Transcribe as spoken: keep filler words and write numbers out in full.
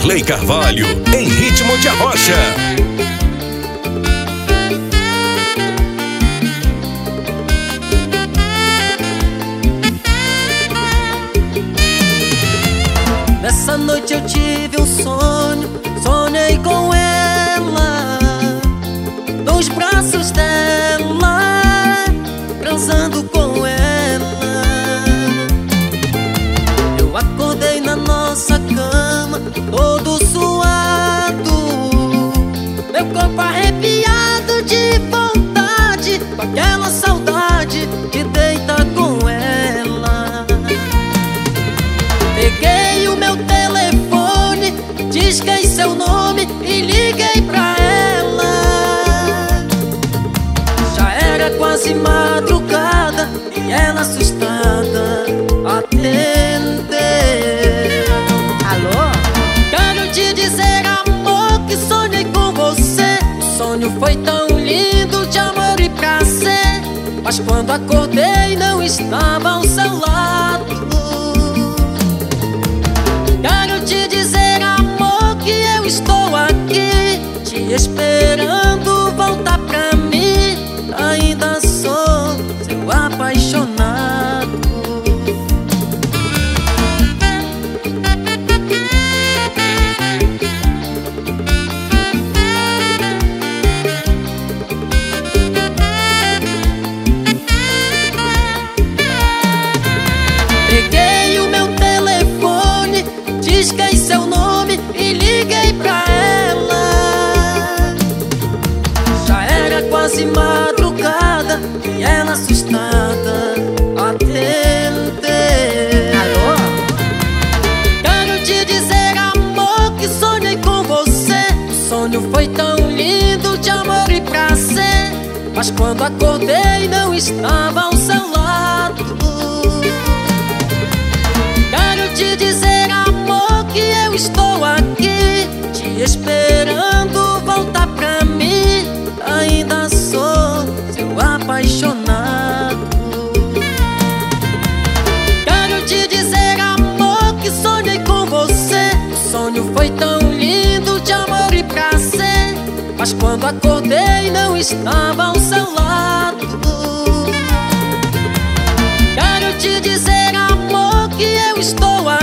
Vanderlei Carvalho, em ritmo de arrocha. Nessa noite eu tive um sonho, sonhei com ela, nos braços dela, transando com ela. Eu acordei na nossa cama, todo suado, meu corpo arrepiado de vontade, com aquela saudade de deitar com ela. Peguei o meu telefone, disquei seu nome e liguei pra ela. Já era quase madrugada e ela assustada atendeu. Alô? Quero te dizer, amor, que sonhei com você. O sonho foi tão lindo, de amor e prazer, mas quando acordei não estava ao seu lado. Quero te dizer, amor, que eu estou aqui te esperando voltar pra mim. Ainda sou seu apaixonado. Peguei o meu telefone, disquei seu nome e liguei pra ela. Já era quase madrugada e ela assustada atendeu. Alô? Quero te dizer, amor, que sonhei com você. O sonho foi tão lindo, de amor e prazer, mas quando acordei não estava ao seu lado. Quero te dizer, amor, que eu estou aqui te esperando voltar pra mim. Ainda sou seu apaixonado. Quero te dizer, amor, que sonhei com você. O sonho foi tão lindo, de amor e prazer, mas quando acordei não estava ao seu lado. Quero te dizer, amor, que eu estou aqui